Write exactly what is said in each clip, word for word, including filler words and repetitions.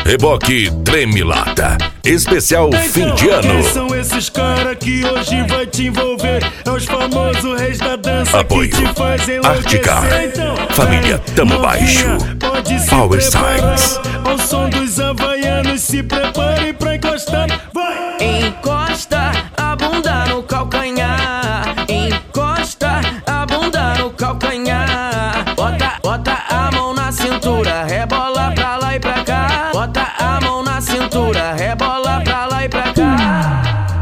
Reboque Tremilata, especial fim de ano. Quem são esses caras que hoje vai te envolver? É os famosos reis da dança. Apoio que te fazem Articar, então, família Tamo Baixo, Power Sides. Ao som dos havaianos, se preparem pra encostar. Vai! Encosta a bunda no calcanhar. Encosta a bunda no calcanhar. Bota, bota a mão na cintura, rebola pra lá e pra cá. Bota a mão na cintura, rebola pra lá e pra cá.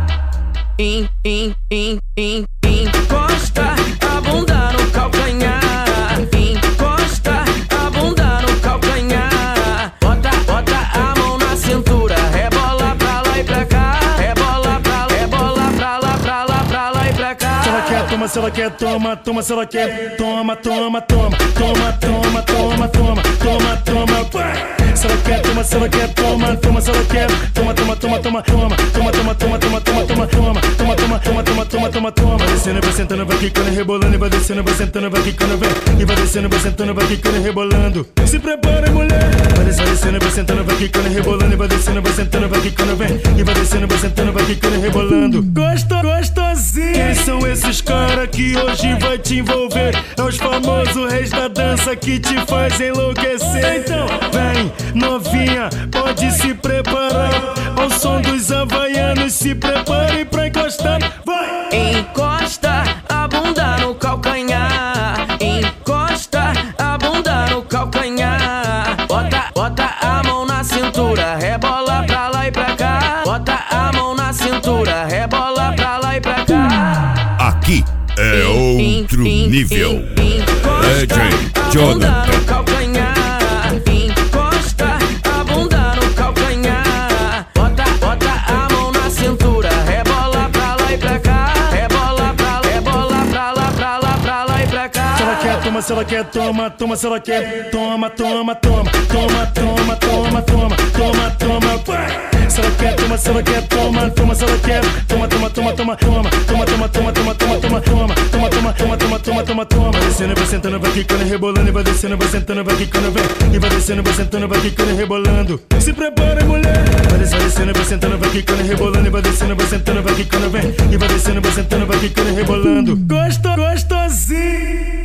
In, in, in, in, encosta a bunda no calcanhar. Encosta a bunda no calcanhar. Bota, bota a mão na cintura, rebola pra lá e pra cá. Rebola pra lá, rebola pra lá, pra lá, pra lá e pra cá. Se ela quer, toma, se ela quer, toma, toma, se ela quer, toma, toma, toma, toma, toma, toma, toma, toma, toma, vai! Se ela quer, toma, se ela quer, toma, toma, se ela quer, toma, toma, toma, toma, toma, toma, toma, toma, toma, toma, toma, toma, toma, toma, toma, toma, toma, toma, toma. Vai descendo, vai sentando, vai quicando, rebolando, e vai descendo, vai sentando, vai quicando, vem. E vai descendo, vai sentando, vai quicando, rebolando. Se prepara, mulher. Vai descendo, vai sentando, vai quicando, rebolando, e vai descendo, vai sentando, vai quicando, vem. E vai descendo, vai sentando, vai quicando, rebolando. Gosto, gostosinho. Quem são esses caras que hoje vai te envolver? É os famosos reis da dança que te faz enlouquecer. Então, vem, novinha, pode se preparar. Ao som dos havaianos, se prepare pra encostar. Vai! Encosta a bunda no calcanhar. Encosta a bunda no calcanhar. Bota, bota a mão na cintura, rebola pra lá e pra cá. Bota a mão na cintura, rebola pra lá e pra cá. Aqui é outro nível. D J Jonathan. No calcanhar. Encosta a bunda no calcanhar. Bota, bota a mão na cintura, rebola pra lá e pra cá. Rebola pra lá, rebola pra lá, pra lá, pra lá e pra cá. Se ela quer, toma, se ela quer, toma, toma, se ela quer, toma, toma, toma, toma, toma, toma, toma, toma, toma, vai! Se ela quer, toma, se ela quer, toma, toma, se ela quer, toma, toma, toma, toma, toma, toma, toma, toma, toma, toma, toma, toma, toma, toma, toma, toma, toma, toma, toma. Vai descendo, vai sentando, vai quicando, rebolando, e vai descendo, vai sentando, vai quicando, vem. E vai descendo, vai sentando, vai quicando, rebolando. Se prepara, mulher. Vai descendo, vai sentando, vai quicando, rebolando, e vai descendo, vai sentando, vai quicando, vem. E vai descendo, vai sentando, vai quicando, rebolando. Gosto, gostosinho.